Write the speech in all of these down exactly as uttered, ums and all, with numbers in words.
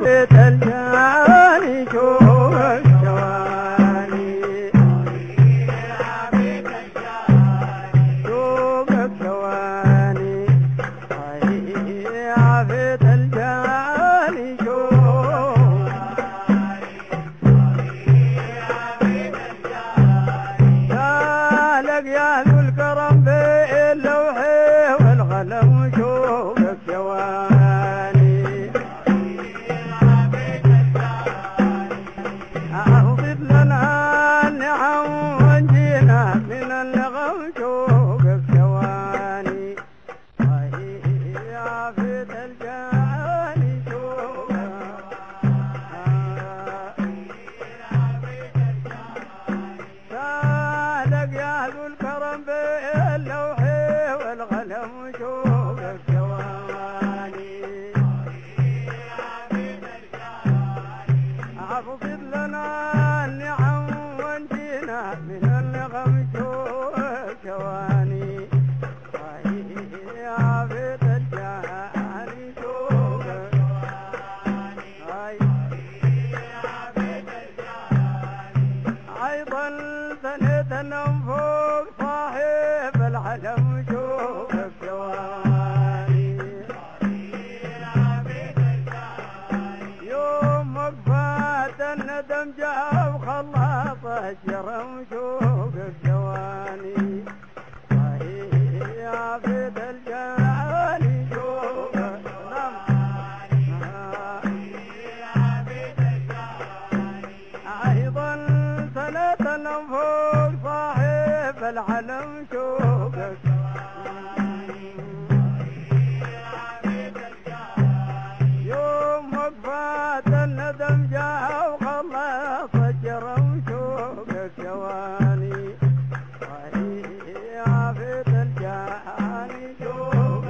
الجاني شوف الشواني شوف الشواني يا بيت الجاني شوف سالك يا ذو الكرم باللوح والقلم شوف الشواني أعطت لنا النعم وانجينا من اللغم شوق الثواني يا بيت الجاني شوق سالك يا ذو الكرم باللوح والقلم شوق الثواني أعطت لنا النعم وانجينا من النغم شوق الشواني يا بيت الجاني شوق أيضا ثنيتنا فوق صاحب العلم شوق الشواني يوم وقفات الندم جاء وخلص الشرم شوق الجواني يا بيت الجاني شوق أيضا سنة فوق صاحب العلم شوق يوم وقفات الندم جاء وخلص الجرم شوق الجواني يا بيت الجاني شوق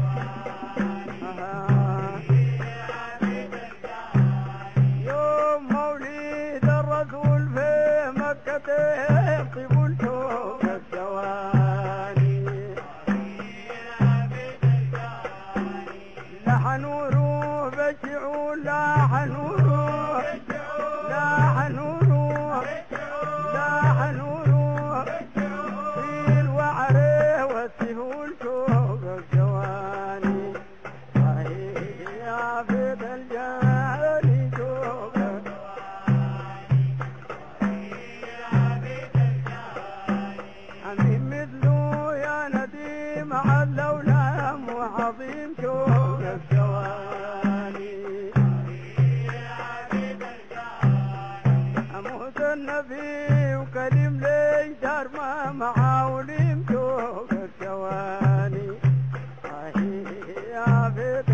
يوم مولد الرسول في مكة يطيب الشوق الجواني لحنوره بشعول لحنوره لحنوره لحنوره في الوعر والسهول شوق الجواني يا بيت الجاني شوق أمين مثله يا نديم على ولام وعظيم شوق الجواني أموت النبي وكريم لي دار ما معاوليم شوق الجواني يا بيت